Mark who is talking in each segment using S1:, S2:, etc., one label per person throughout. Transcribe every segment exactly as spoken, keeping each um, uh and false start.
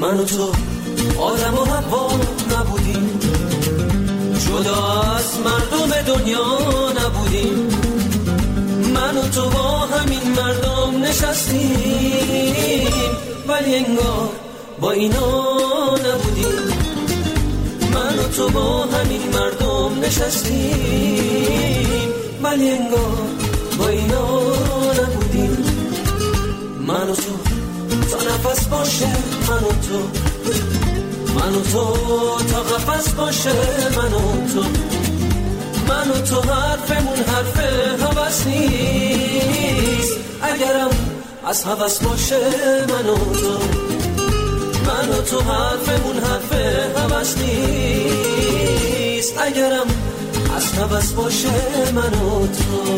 S1: من و تو آدم و حوا نبودیم، جدا از مردم دنیا نبودیم. من و تو با همین مردم نشستیم، ولی انگار با اینا نبودیم. من و تو با همین مردم نشستیم، ولی انگار با اینا نبودیم. من و تو تا نفس باشه، من و تو من و تو تا قفس باشه، من و تو من و تو حرفمون حرف هوس نیست، اگرم از هوس باشه. من و تو من و تو حرفمون حرف هوس نیست، اگرم از هوس باشه. من و تو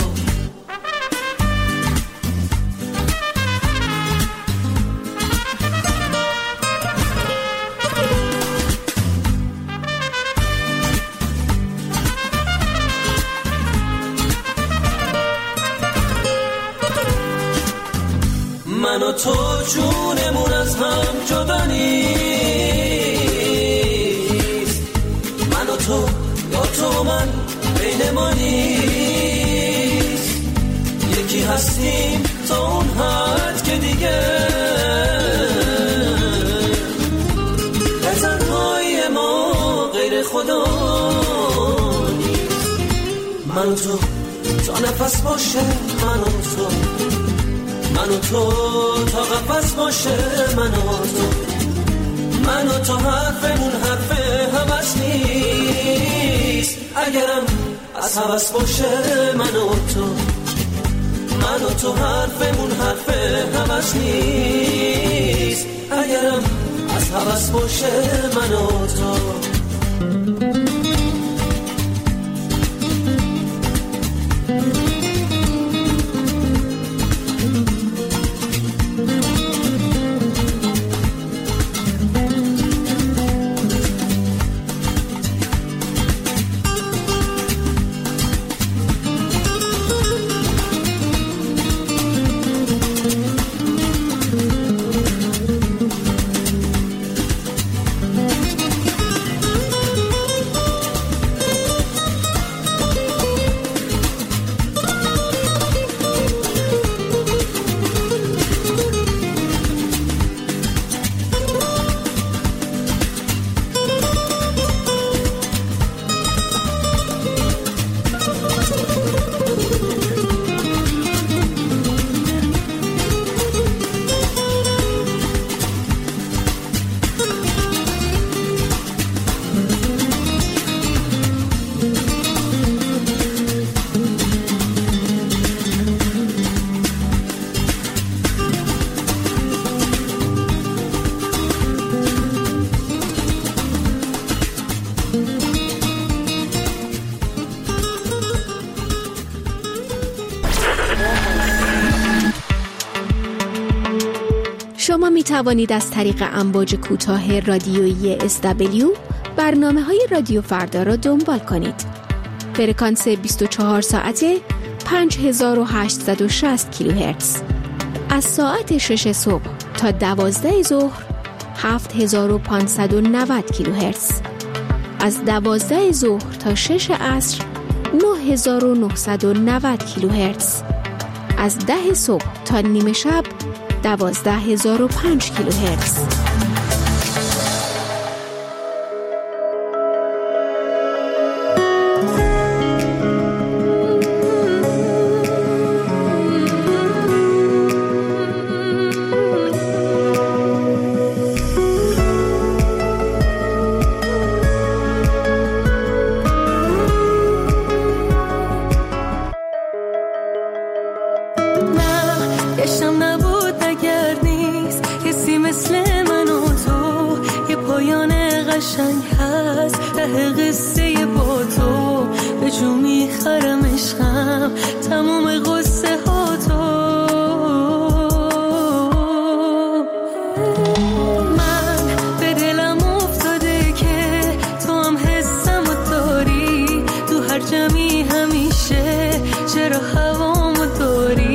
S1: من و تو جونمون از هم جدا نیست، من و تو یا تو من بین ما نیست، یکی هستیم تا اون حد که دیگه به تنهایی ما غیر خدا نیست. من و تو تا نفس باشه، من و تو من و تو تا قفس باشه. من و تو من و تو حرفمون حرف هوس نیست، اگرم از هوس باشه. من و تو من و تو حرفمون حرف هوس نیست، اگرم از هوس باشه. من و تو
S2: شما می توانید از طریق امواج کوتاه رادیویی اس دبلیو برنامه‌های رادیو فردا را دنبال کنید. فرکانس بیست و چهار ساعته پنج هزار و هشتصد و شصت کیلوهرتز. از ساعت شش صبح تا دوازده ظهر هفت هزار و پانصد و نود کیلوهرتز. از دوازده ظهر تا شش عصر نه هزار و نهصد و نود کیلوهرتز. از ده صبح تا نیمه شب دوازده هزار و پنج کیلوهرتز.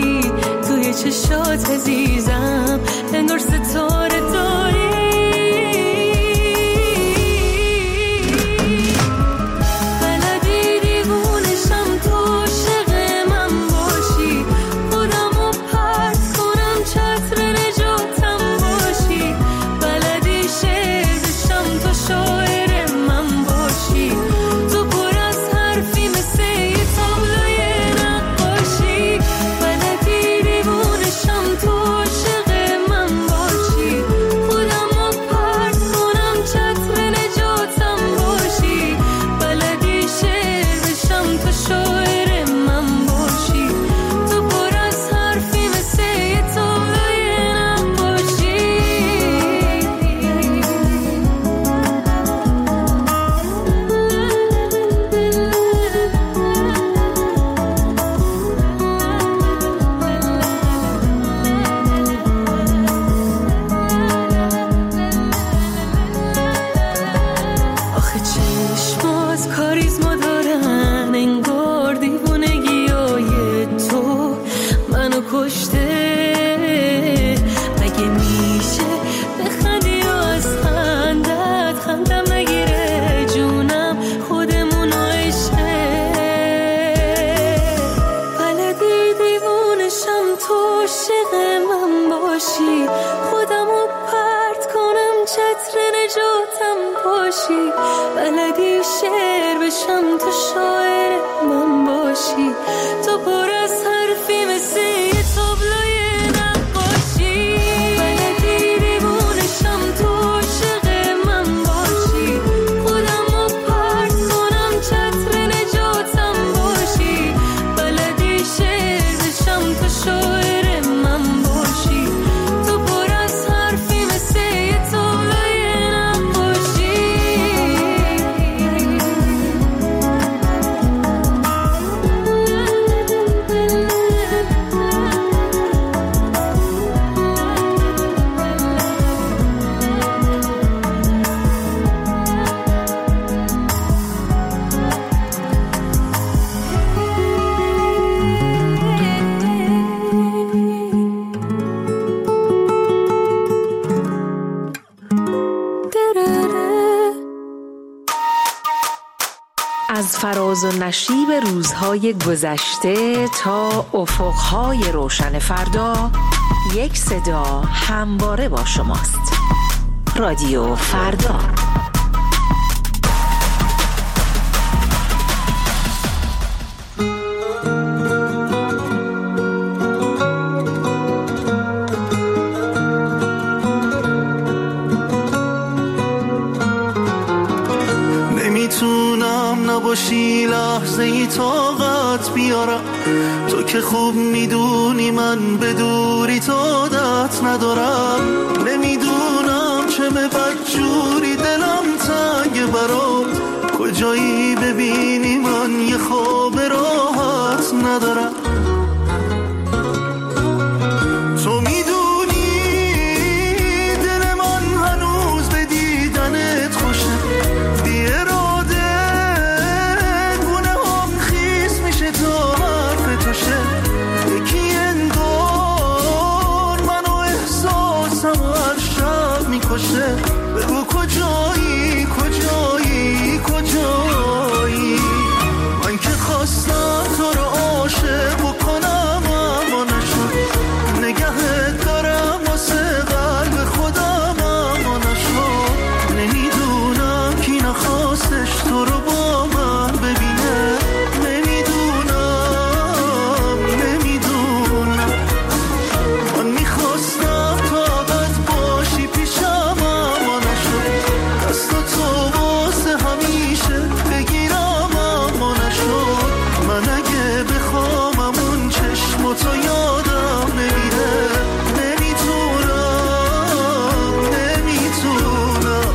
S3: چشات عزیزم انگار ستاره داری باشی، بلدی شعر بشم تو شاعر من باشی، تو پر از حرفی مثل یه تابلوی نقاشی، بلدی دیوونشم تو عاشق من باشی، خودمو پرت کنم چتر نجاتم باشی، بلدی شعر بشم تو شاعر من باشی، تو پر از حرفی مثل یه تابلوی نقاشی.
S4: از فراز و نشیب روزهای گذشته تا افقهای روشن فردا، یک صدا همواره با شماست. رادیو فردا.
S5: نمیتونم نباشی لحظه ای طاقت بیارم، تو که خوب میدونی من به دوری تو عادت ندارم، نمیدونم چه به بدجوری دلم تنگ برات، کجایی ببینی من یه خواب راحت ندارم، تو میدونی دل من هنوز به دیدنت خوشه، بی اراده گونه هم خیس میشه تا حرف تو شه، یکی انگار منو احساسم و هر شب میکشه، بگو کجایی کجایی کجایی، من که خواستم تو رو عاشق بکنم اما نشد، نگهت دارم واسه قلب خودم اما نشد، نمیدونم کی نخواستش تو رو با من ببینه، نمیدونم نمیدونم، من میخواستم طاقت باشی پیشم اما نشد، دست تو واسه همیشه بگیرم اما نشد، من اگه بخوام همون چشم تو یادم نمیره، نمیتونم نمیتونم.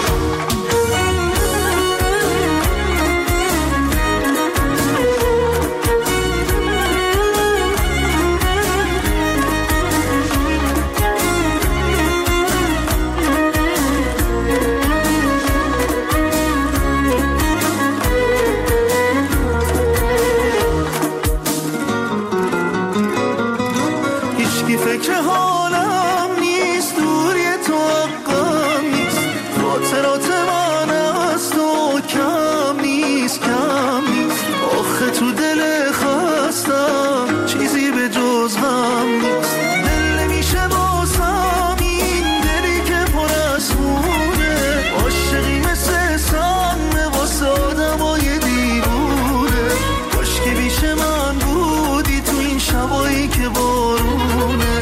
S5: هیچکی فکر حالم نیست، دوری تو حقم نیست، خاطرات من از تو کم نیست کم نیست، آخه تو دل خستم چیزی به جز غم نیست، دل نمیشه بازم این دلی که پر از خونه، عاشقی مثل سم واسه آدمای دیوونه، کاشکی بیش من بودی تو این شبایی که بارونه،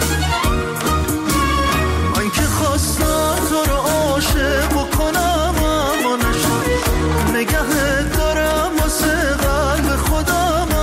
S5: من که خواستم تو رو عاشق بکنم اما نشد، نگهت دارم واسه قلب خودم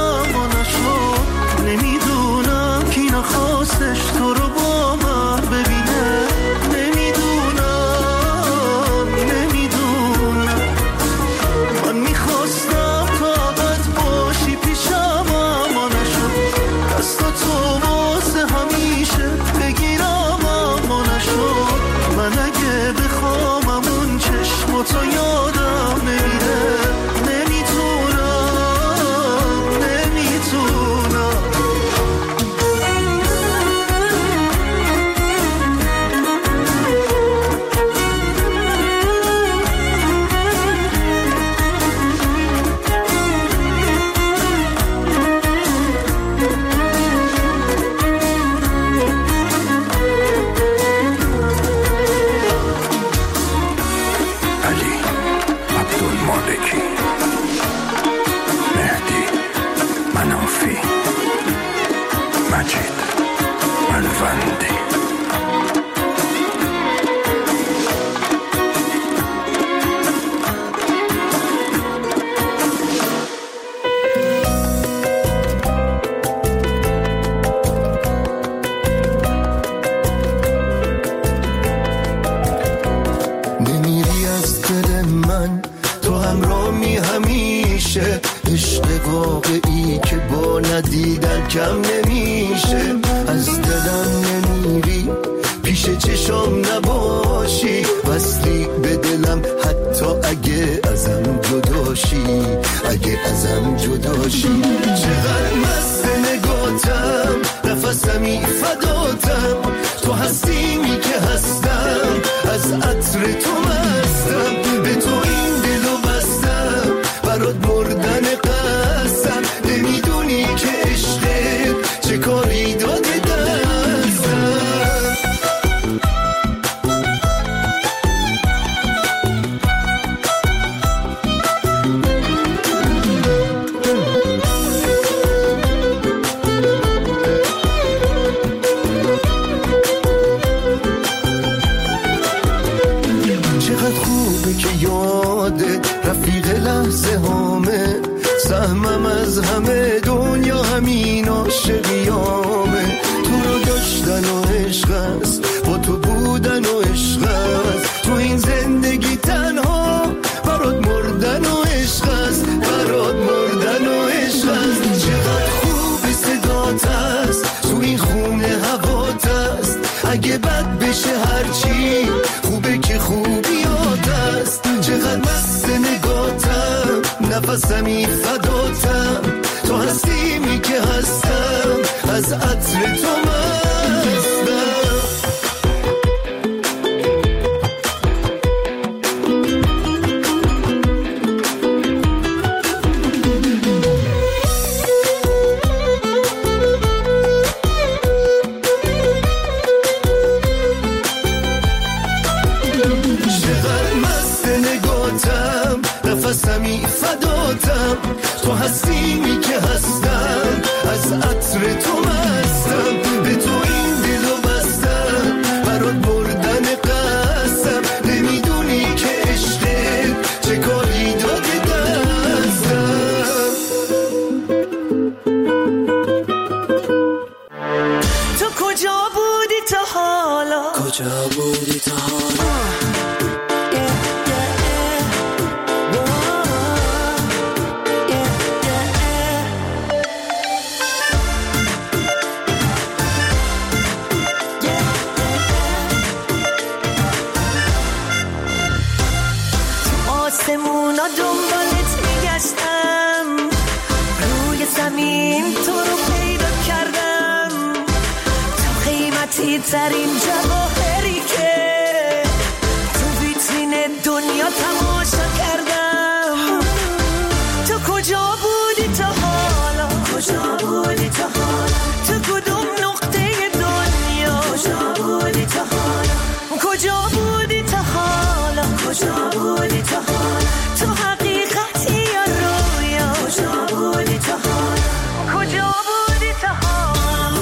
S6: منافی، مجید ملوندی.
S5: نمیری از دل من، تو همراهی همیشه، عشق واقعی که با ندیدن کم نمیشه. از دلم نمیری، پیش چشام نباشی، وصلی به دلم حتی اگه ازم جداشی، اگه ازم جداشی. چقدر مست نگاتم، نفسمی فداتم، تو هستیمی که هستم، از عطر تو مستم، به تو این دلو بستم، برات مردن قسم، نمیدونی که عشقت چه کاری داده دستم. چقدر خوبه که یادت رفیق لحظه هامه، سهمم از همه دنیا همین عاشقیامه. تو رو داشتن و عشق است، با تو بودن و عشق است، تو این زندگی تنها برات مردن و عشق است، برات مردن و عشق است. چقدر خوب صدات است، تو این خونه هوات است، اگه بد بشه هرچی خوبه که خوبیات است. چقدر مست نگاتم، نفسمی فداتم، تو هستیمی که هستم، از عطر تو مستم. چقدر مست نگاتم، نفسمی فداتم، تو هستیمی که هستم، از عطر تو مستم، به تو این دلو بستم، برات مردن قسم، نمیدونی که عشقت چه کاری داده دستم.
S3: تو کجا بودی تا حالا،
S1: کجا بودی تا حالا؟
S3: آسمونا دنبالت میگشتم، روی زمین تو رو پیدا کردم، تو قیمتی ترین جواهری که تو ویترین دنیا تماشا کردم. تو کجا بودی تا حالا، کجا بودی تا حالا، تو کدوم نقطه دنیا، کجا بودی تا حالا، کجا بودی تا حالا، کجا بودی تا حالا، تو حقیقتی یا رویا، کجا بودی تا حالا، کجا بودی تا حالا.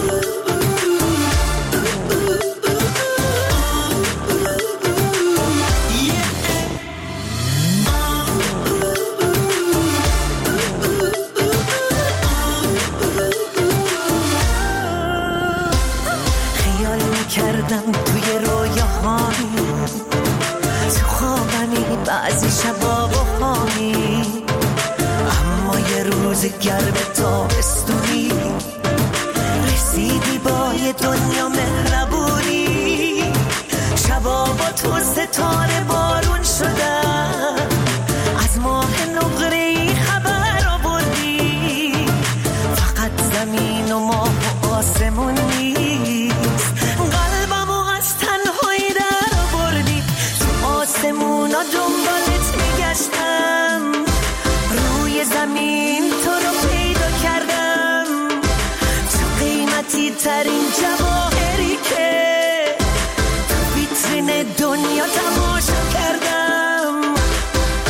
S3: خیال میکردم توی رویاهایی، تو خوابمی بعضی شبا بخوابی، اما یه روز گرم تابستونی رسیدی با یه دنیا مهربونی، شبا با تو ستاره بارون شدن، از ماه نقره‌ای خبر آوردی، فقط زمین و ماه و آسمون نیست، قلبمو از تنهایی در آوردی. تو آسمونا دنبالت میگشتم، روی زمین تو رو پیدا کردم، تو قیمتی ترین جواهری که تو ویترین دنیا تماشا کردم.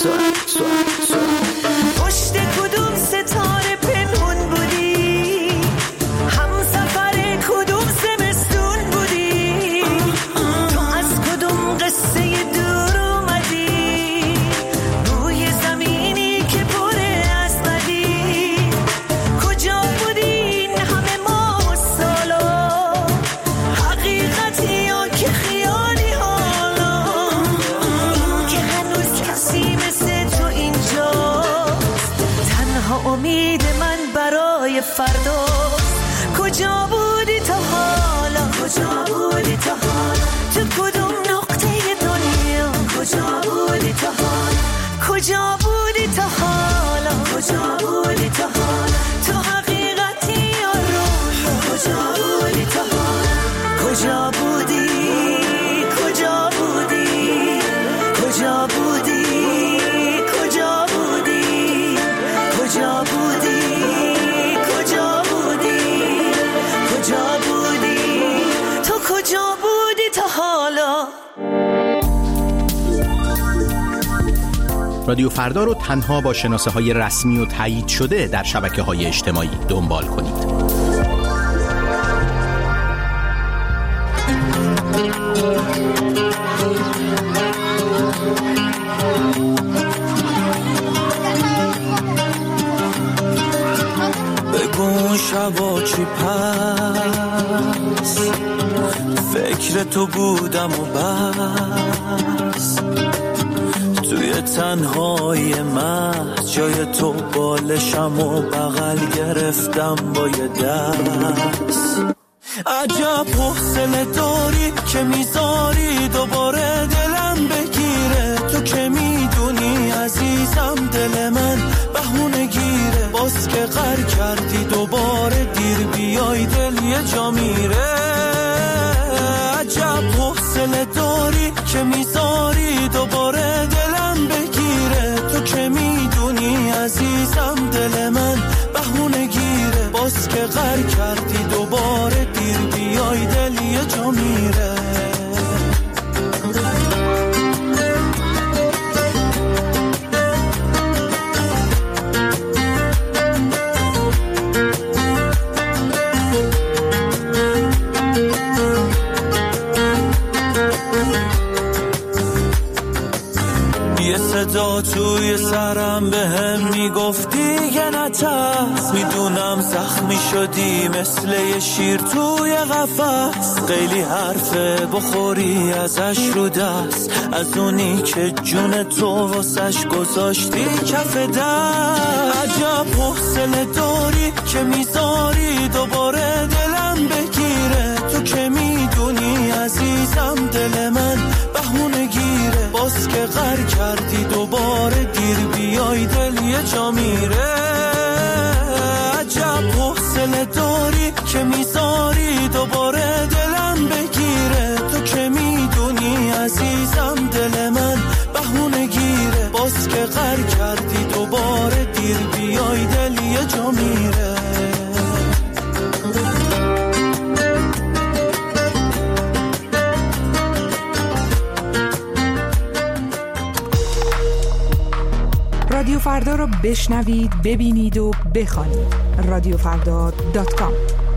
S3: سوال سوال سوال
S7: پشت کدوم ستاره پنهون بودی، همسفر کدوم زمستون بودی، تو از کدوم قصه دور اومدی، روی زمینی که پره از بدی، کجا بودی این همه ماه و سالا، حقیقتی یا که خیالی حالا، که هنوز کسی مثل تو اینجاست، تنها امید من برای فرداست. کجا بودی تا حالا، کجا بودی تا حالا، تو کدوم نقطه دنیا، کجا بودی تا حالا، کجا بودی تا حالا، کجا بودی تا حالا، تو حقیقتی یا رویا، کجا بودی تا حالا، کجا بودی، کجا بودی، کجا بودی، کجا بودی، کجا بودی، کجا بودی، کجا بودی، تو کجا بودی تا حالا.
S8: رادیو فردا رو تنها با شناسه های رسمی و تایید شده در شبکه های اجتماعی دنبال کنید.
S5: بگو شبا چی پس، فکر تو بودم و بس، توی تنهای من جای تو بالشم و بغل گرفتم با یه دست. عجب حوصله داری که میذاری دوباره دلم بگیره، تو که میدونی عزیزم دل من بهونه گیره، باز که غر کردی دوباره دیر بیای دل یه جا میره. عجب حوصله داری که میذاری دوباره دلم بگیره، تو که میدونی عزیزم دل من بهونه گیره، باز که غر کردی دوباره دیر بیای دل یه جا میره. یه صدا توی سرم به هم میگفتی یه نترس، میدونم زخمی شدی مثل یه شیر توی قفس، خیلی حرفه بخوری ازش رو دست، از اونی که جون تو واسش گذاشتی کف دست. عجب حوصله داری که میذاری دوباره دلم بگیره، تو که میدونی عزیزم دل من بهونه گیره، باز که غر کردی دوباره دیر بیای دل یه جا میره. عجب حوصله داری که میذاری دوباره دلم بگیره، تو که میدونی عزیزم دل من بهونه گیره، باز که غر کردی دوباره دیر بیای دل یه جا میره.
S9: رادیو فردا رو بشنوید، ببینید و بخوانید. رادیو فردا دات کام.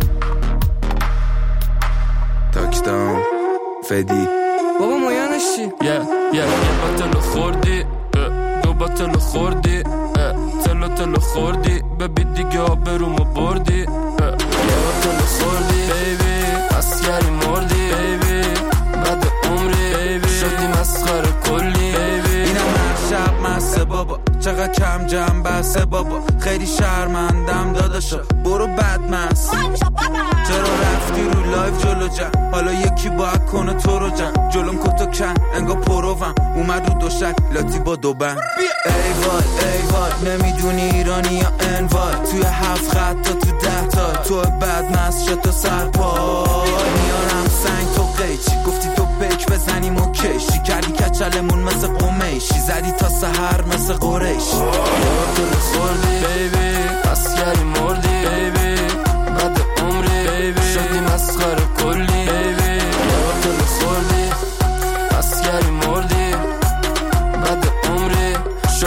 S6: تاکداون فدی
S10: بابا مایانش چی؟
S11: یه یه یه بطلو خوردی، دو بطلو خوردی، تلو تلو خوردی، ببی دیگه آبرومو بردی، یه بطلو خوردی بیبی، اسگری مردی بیبی، بعد عمری بیبی، شدی مسخره کلی بیبی.
S10: اینم هر شب مسته بابا، چقدر کم جمع بسته بابا، خیلی شرمندم داداشا، برو بد مست. چرا رفتی رو لایف جلو جن، حالا یکی باید کنه تو رو جن، جلوم کتو کن انگا پروم، اومد رو دوشک لاتی با دو بند. ای وای ای وای نمیدونی ایرانی یا انوای، توی هفت خط تا تو ده تا، تو بد مست شد تو سرپای، میارم سنگ تو قیچی، گفتی تو بک بزنیم و کشی، کردی کچلمون مثل قمیشی، زدی تا سحر مثل قریشی.
S11: تو خوردی بیبی، اسگری مردی بیبی، بعد عمری بیبی، شدی مسخره کلی بیبی. تو خوردی، اسگری مردی، بعد عمری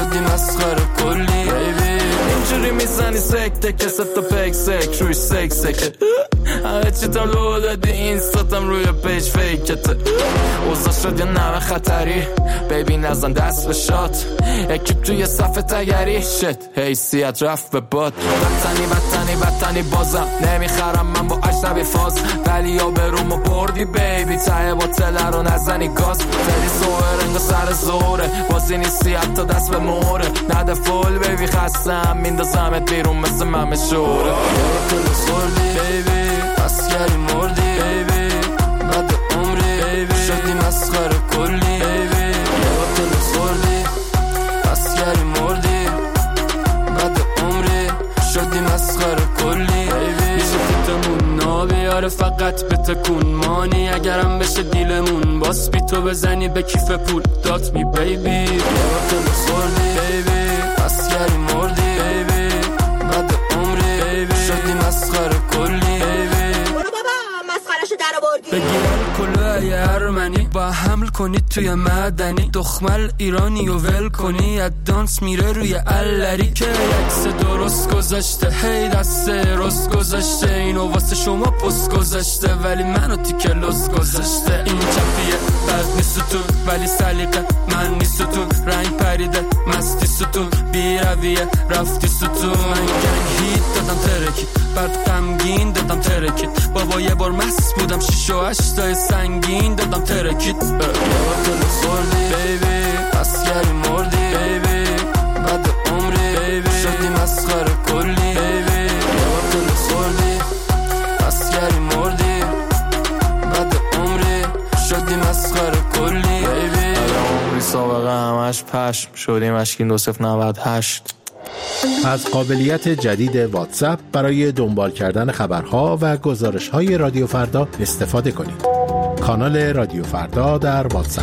S11: خیلی سکته که ست و پیک سک روی سک سکه همه چی تا لو دادی این ستم روی پیج فیکته اوزا شد یه نمه خطری بیبی نزن دست به شات اکیب توی صف تگری شت حیثیت رفت به باد وطنی وطنی وطنی بازم نمیخرم من با اجنبی فاز ولی یا برومو بردی بیبی ته باطله رو نزنی گاز خیلی سوه رنگ و سر زوره بازی نیستی حتی دست به موره نده فول بیبی خستم میندازمت بیرون مثل ممه شوره تو سردی بیبی اسکری مردی بیبی بعد عمری بیبی شدی مسخره کلی بیبی تو سردی اسکری مردی بعد عمری شدی مسخره کلی بیبی میشه فیتمون نابیاره فقط به تکون مانی اگرم بشه دیلمون باس بی تو بزنی به کیف پول دات می بیبی تو سردی بیبی اسکری مردی بیبی بعد عمری بیبی شدی مسخره کلی بگیرن کلاه ارمنی با حمل کنی توی مدنی دخمل ایرانی و ول کنی ادانس میره روی علری که یکس درست گذاشته هی دست رست گذاشته اینو واسه شما پست گذاشته ولی منو تیکه لست گذاشته این چپیه بد نیست تو ولی سلیقه من نیست تو رنگ پریده مستی ستون بی رویه رفتی ستون من گنگ هیت دادم ترکی بعد غمگین دادم ترکیت بابا یه بار مست بودم شیش و هشتای سنگین دادم ترکیت تو سردی بیبی اسکری مردی بیبی بعد عمری بیبی شدی مسخره کلی بیبی تو سردی اسکری مردی بعد عمری شدی مسخره کلی بیبی عمری سابقه همش پشم شدیم اشکین دو صفر نود هشت.
S8: از قابلیت جدید واتساپ برای دنبال کردن خبرها و گزارش‌های رادیو فردا استفاده کنید. کانال رادیو فردا در واتساپ.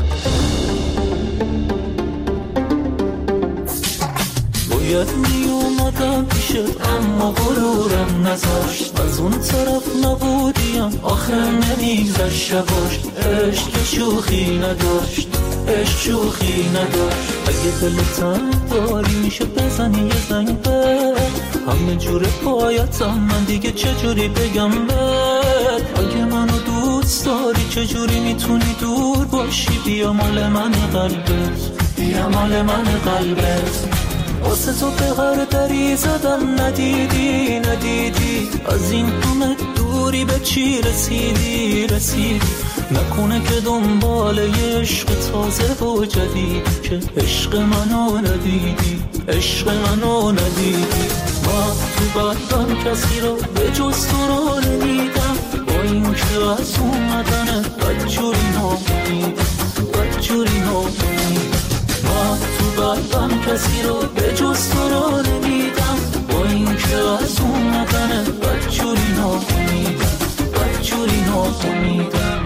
S1: باید می اومدم پیشت اما غرورم نذاشت از اون طرف نبودیم آخر نمیگذشت شباش عشق که شوخی نداشت عشق شوخی نداشت اگه دلتم داری میشه بزنی یه زنگ به همه جور پایتم من دیگه چجوری بگم بهت اگه منو دوست داری چجوری میتونی دور باشی بیا مال من قلبت بیا مال من قلبت واسه تو به هر دری زدم ندیدی ندیدی از این همه دوری به چی رسیدی رسیدی نکنه که دنبال یه عشق تازه و جدید که عشق منو ندیدی عشق منو ندیدی ما تو بدم کسی رو به جز تو رو نمیدم با این که از اومدن بدجوری نامیدم بدجوری نامیدم ما تو بدم کسی رو به جز تو رو نمیدم با این که از اومدن بدجوری نامیدم بدجوری نامیدم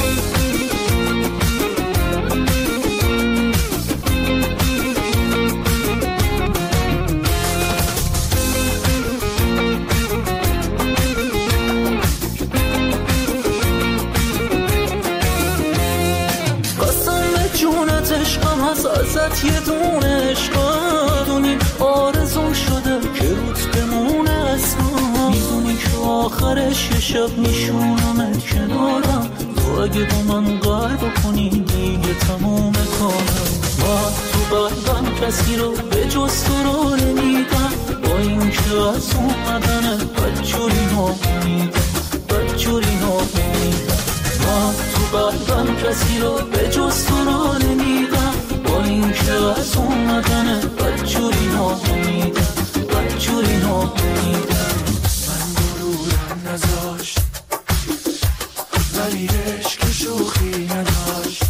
S1: ازت یه دونه عشقا دونی آرزون شده که روت بمونه اصلا میدونی که آخرش یه شب میشونمت کنارم تو اگه با من قرار کنی دیگه تموم کارم ما تو قلبم کسی رو به جز تو رو نمیدم با این که از اومدن بدجوری نامیدم بدجوری نامیدم ما تو قلبم کسی رو به جز تو رو نمیدم با این که از اومدن بدجوری نامیدم بدجوری نامیدم من غرورم نذاشت ولی عشق شوخی نداشت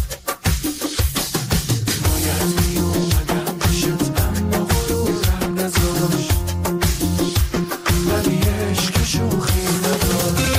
S1: باید می اومدم پیشت اما غرورم نذاشت ولی عشق شوخی نداشت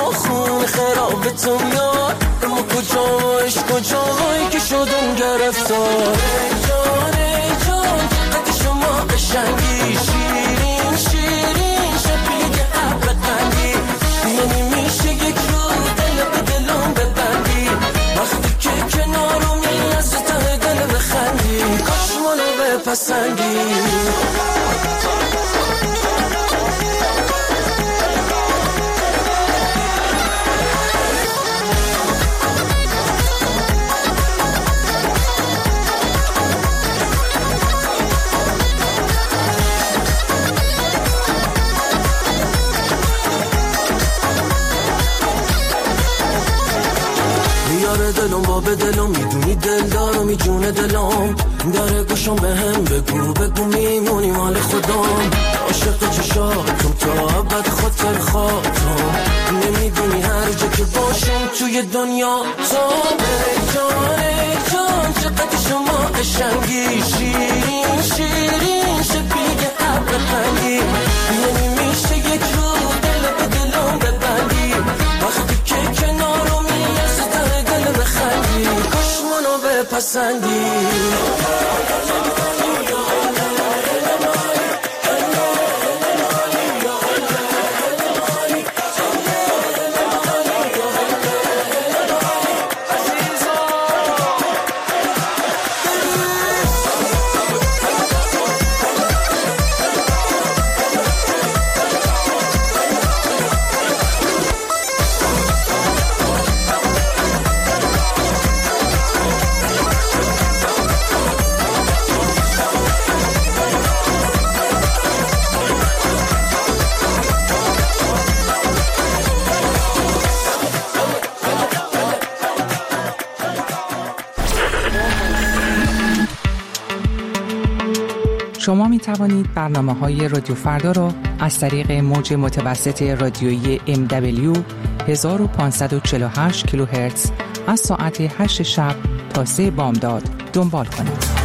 S1: خون خرابتون میاد اما کجا عشق کجایی که شدم گرفتار جان ای جان چقدر شما قشنگی شیرین شیرین شبیه ابر قندی یعنی میشه یک رو دل به دلم ببندی وقتی که کنارمی از ته دل بخندی کاش منو بپسندی دلم با به دلم میدونی دل دارم میجونه دلم داره گوشم به هم بگو بگو میمونی مال خودم عاشق چشاتم تا ابد خاطر خاطرم نمیدونی هر جا که باشم توی دنیا تو ای جان ای جان چقدر شما قشنگی شیرین شیرین شبیه ابر قندی یعنی میشه یک رو دل به دلم ببندی وقتی که کنارمی از ته دل بخندی کاش منو بپسندی
S9: شما می توانید برنامه‌های رادیو فردا را از طریق موج متوسط رادیویی ام دبلیو هزار و پانصد و چهل و هشت کیلوهرتز از ساعت هشت شب تا سه بامداد دنبال کنید.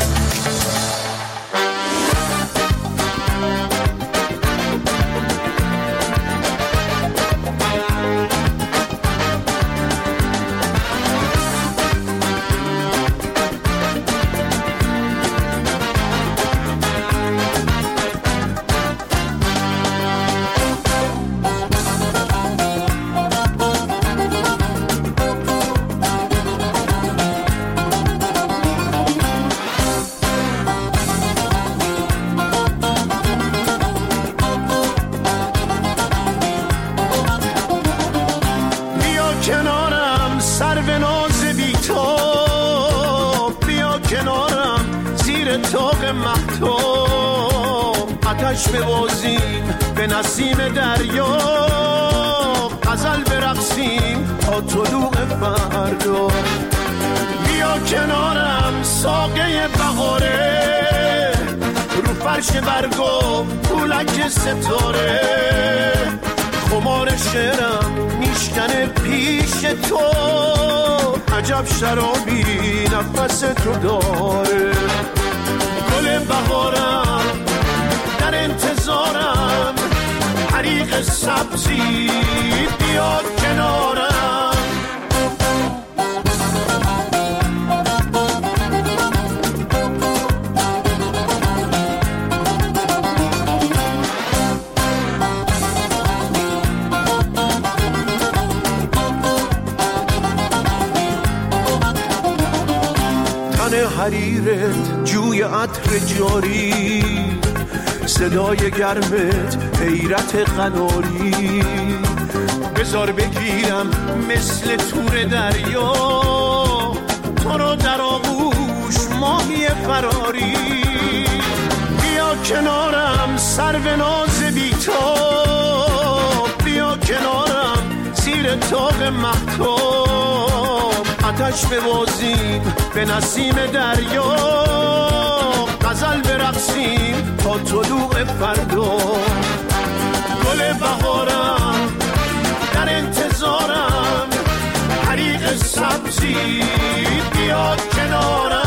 S5: آتش ببازیم به نسیم دریا غزل برقصیم تا طلوع فردا بیا کنارم ساقه بهاره رو فرش برگو پولک ستاره خمار شعرم میشکنه پیش تو عجب شرابی نفس تو داره گل بهارم در انتظارم حریق سبزی بیاد کنارم تن حریرت جوی عطر جاری صدای گرمت حیرت قناری بذار بگیرم مثل تور دریا تو رو در آغوش ماهی فراری بیا کنارم سرو ناز بی‌تاب بیا کنارم زیر تاق مهتاب آتش ببازیم به نسیم دریا غزل برقصیم تا طلوع فردا گل بهارم در انتظارم حریق سبزی بیاد کنارم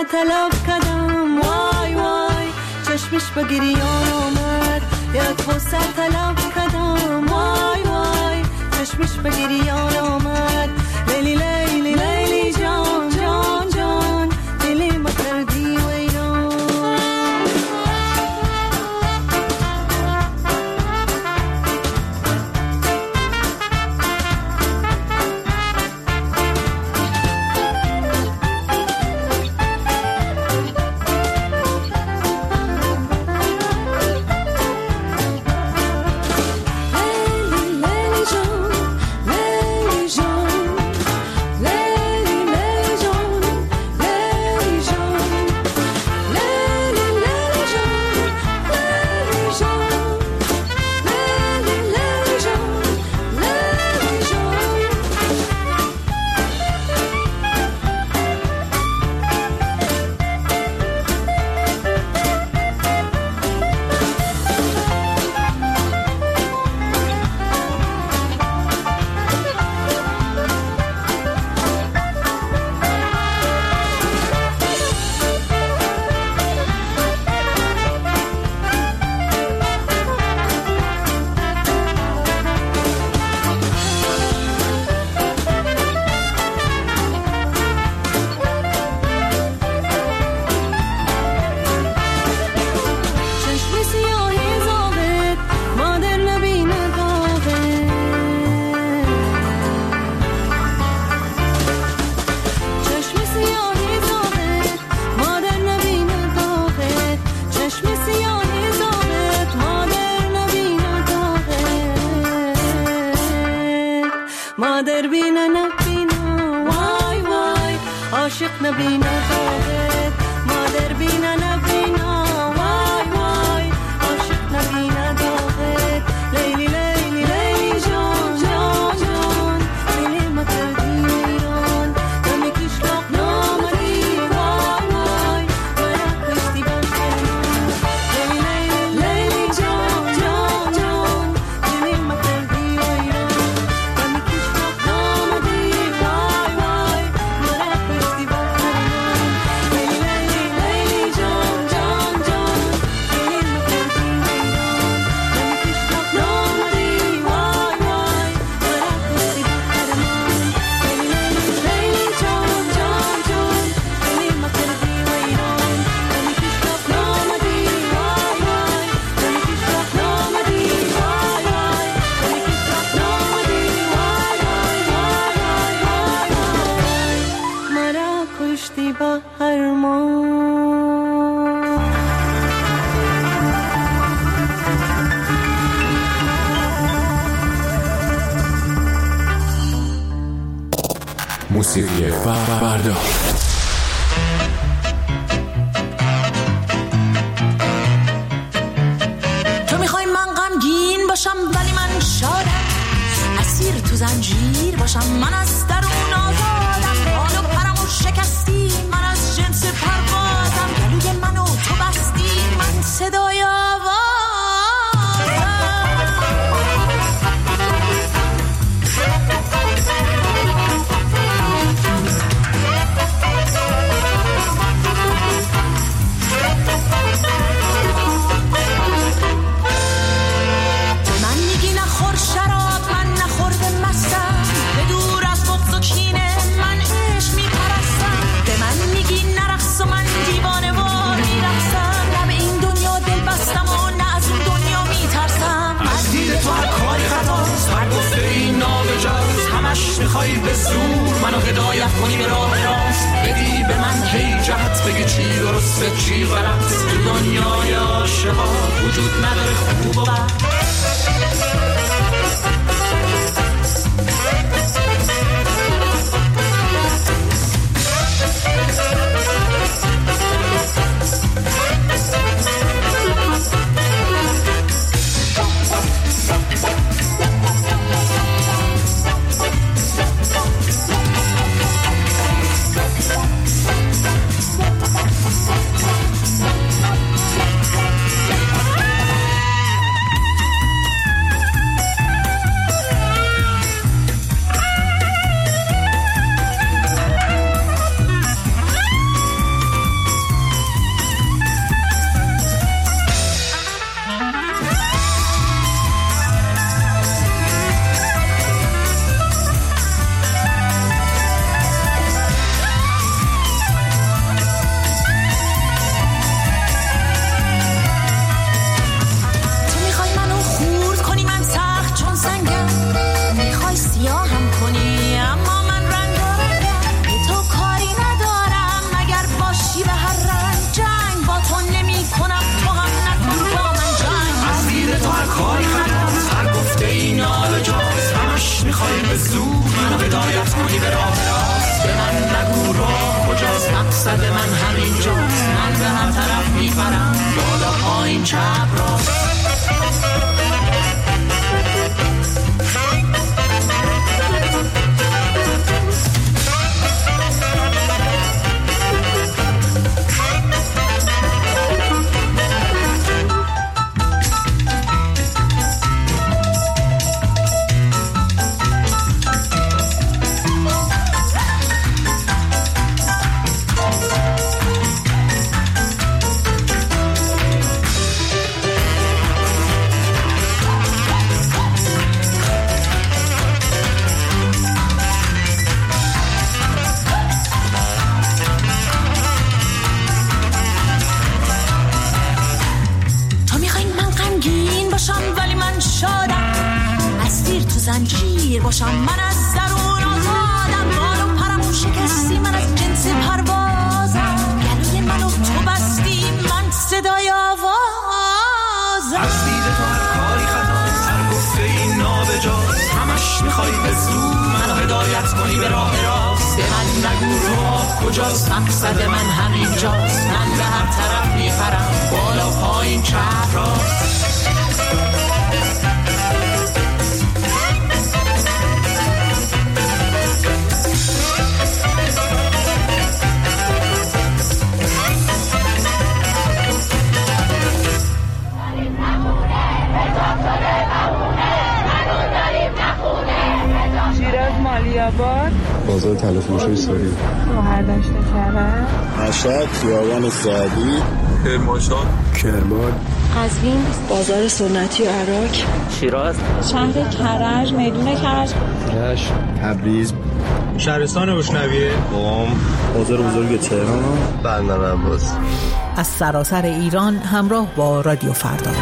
S3: سر طلب کردم وای وای چشمش به گریان آمد یک بو سر طلب کردم وای وای چشمش به گریان آمد لیلی لیلی لیلی جان جان جان دلی ما کردی ویران مادر بینا نبینا وای وای عاشق نبینا داغت مادر بینا نبینا وای وای عاشق نبینا داغت لیلی لیلی لیلی جان جان جان دلی ما کردی ویران دمی کشلاق نامدی وای وای مرا کشتی بخیران لیلی لیلی لیلی جان جان جان دلی ما کردی ویران
S12: موسیقی فردا.
S13: تو میخوای من غمگین باشم ولی من شادم، اسیر تو زنجیر باشم من از درون آزادم، حالو پرمو شکستی من از جنس پروازم، گلوی منو تو بستی من صدای آوازم.
S14: میخوای به زور منو هدایت کنی به راه راست، بدی به من هی جهت بگی چی درسته چی غلط. تو دنیای عاشقا وجود نداره خوب و بد. به زور منو هدایت کنی به راه راست. به من نگو راه کجاست، مقصد من همین جاست. من به هر طرف میپرم، بالا پایین چپ راست.
S13: باشم من از درون آزادم، بالو پرمو شکستی من از جنس پروازم، گلوی منو تو بستی من صدای آوازم.
S14: از دید تو هر کاری خطا، هر گفته این نابجاست. همش میخوای به زور منو هدایت کنی به راه راست. به من نگو راه کجاست، مقصد من همین جاست. من به هر طرف میپرم، بالا پایین چپ راست.
S15: مالیاباد،
S16: بازار تلفروشی ساری،
S15: شوهر داشته کرد،
S16: مشهد، خیابان سعدی،
S17: کرمانشاه،
S16: کرمان،
S18: قزوین، بازار سنتی عراق،
S19: شیراز،
S18: شهر کرج، میدون کرج،
S16: رشت، تبریز،
S17: شهرستان روشنویه،
S16: قم، بازار بزرگ تهران، بندر عباس.
S9: از سراسر ایران همراه با رادیو فردا.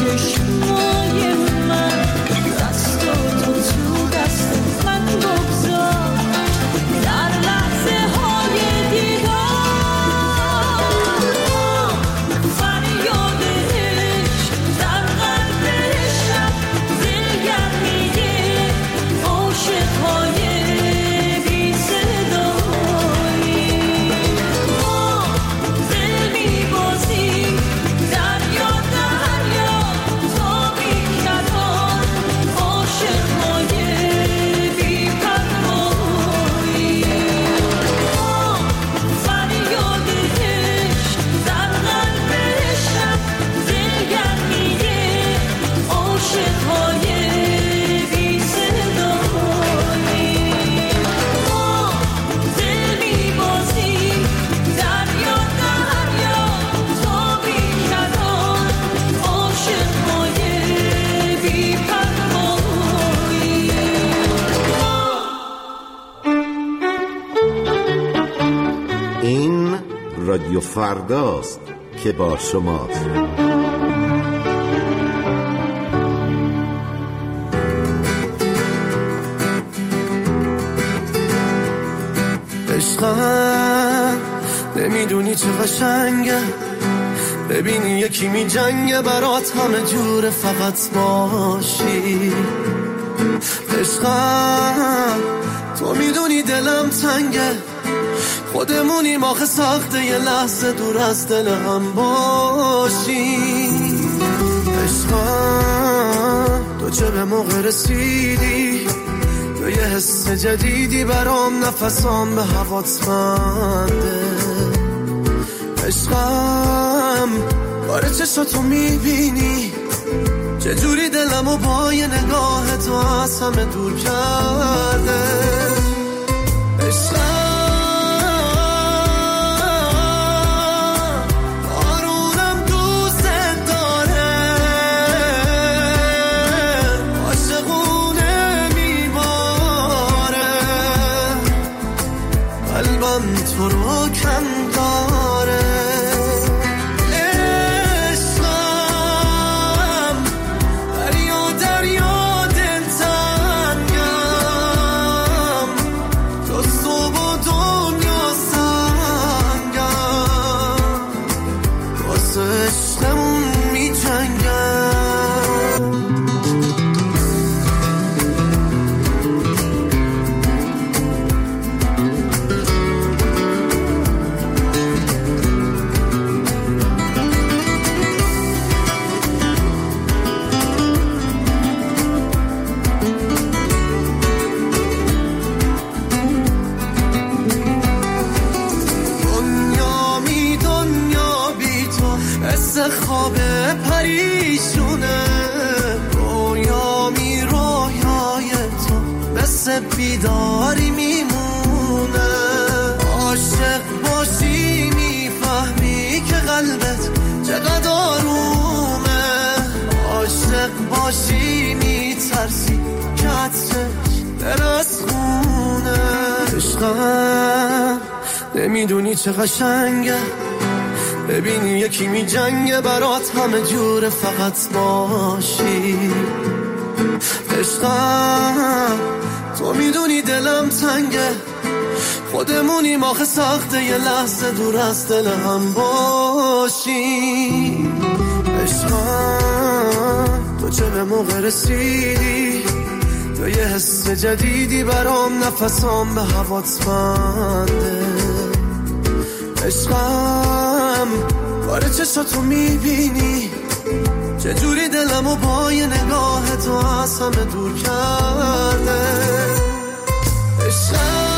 S3: چشمای من، دست تو تو دست من بگذار، در لحظه های دیدار فریاد عشق در قلب شب، دلگرمی عاشق‌های بی صدایی. ما دل می‌بازیم دریا دریا تا بی‌کران، عاشق‌های بی پروایی. ما فریاد عشق در قلب شب، دلگرمی عاشق‌های بی صدایی. ما دل می‌بازیم دریا دریا تا بی‌کران، عاشق‌های بی پروایی.
S2: این رادیو فرداست که با شماست.
S5: عشقم نمیدونی چه قشنگه، ببینی یکی می جنگه برات همه جور فقط باشی. عشقم تو میدونی دلم تنگه، خودمونیم آخه ساخته یه لحظه دور از دل هم باشی. عشقم تو چه به موقع رسیدی، تو یه حس جدیدی برام، نفسام به هوات بنده. عشقم باره چشاتو میبینی، چجوری دلمو با یه نگاه تو از همه دور کرده. عشقم آرومم دوست داره، عاشقونه میباره، قلبم تو رو کم داره. خواب پریشونه، رویامی رویای تو مثل بیداری میمونه. عاشق باشی میفهمی که قلبت چقدر آرومه، عاشق باشی میترسی که عطرش دل از خونه. عشقم نمیدونی چه قشنگه، ببینی یکی می جنگه برات همه جور فقط باشی. عشقم تو میدونی دلم تنگه، خودمونیم آخه ساخته یه لحظه دور از دل هم باشی. عشقم تو چه به موقع رسیدی، تو یه حس جدیدی برام، نفسام به هوات بنده. عشقم باره چشاتو میبینی، چجوری دلمو با یه نگاه تو از همه دور کرده. عشقم